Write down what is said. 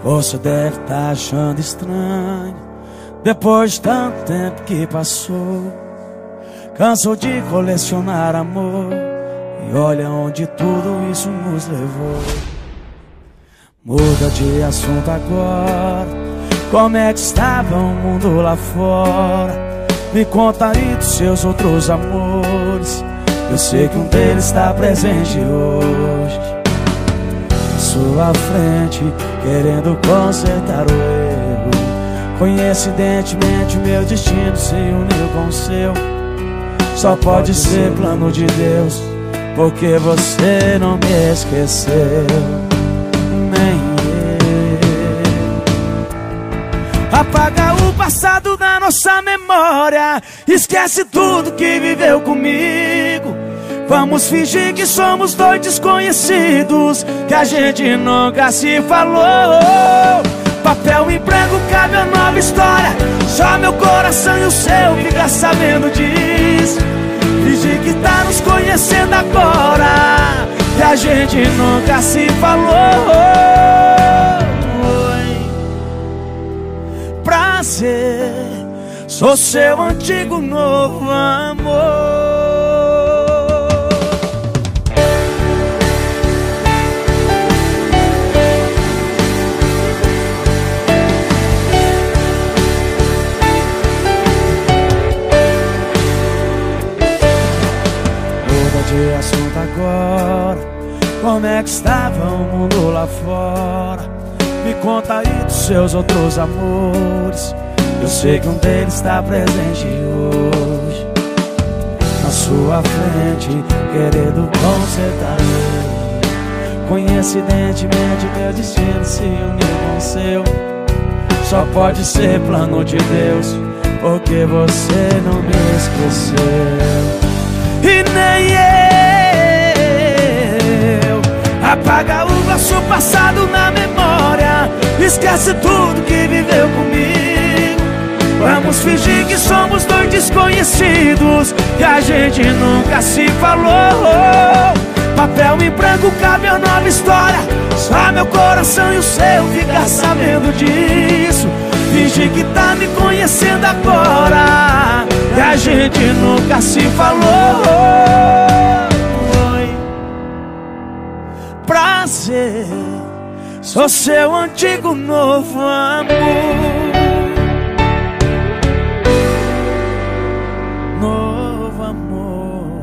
Você deve estar achando estranho, depois de tanto tempo que passou. Cansou de colecionar amor, e olha onde tudo isso nos levou. Muda de assunto agora, como é que estava o mundo lá fora? Me conta aí dos seus outros amores, eu sei que um deles está presente hoje à sua frente, querendo consertar o erro. Coincidentemente o meu destino se uniu com o seu. Só pode ser plano de Deus, porque você não me esqueceu, nem eu. Apaga o passado da nossa memória, esquece tudo que viveu comigo. Vamos fingir que somos dois desconhecidos, que a gente nunca se falou. Papel em branco cabe a nova história, só meu coração e o seu fica sabendo disso. Fingir que tá nos conhecendo agora, que a gente nunca se falou. Prazer, sou seu antigo novo amor. De assunto agora, como é que estava o mundo lá fora? Me conta aí dos seus outros amores, eu sei que um deles está presente hoje na sua frente, querendo consertar. Coincidentemente meu destino se uniu com o seu. Só pode ser plano de Deus, porque você não me esqueceu, e nem eu. Apaga o nosso passado na memória, esquece tudo que viveu comigo. Vamos fingir que somos dois desconhecidos, que a gente nunca se falou. Papel em branco cabe a nova história, só meu coração e o seu ficar sabendo disso. Fingir que tá me conhecendo agora, que a gente nunca se falou. Prazer, sou seu antigo novo amor. Novo amor.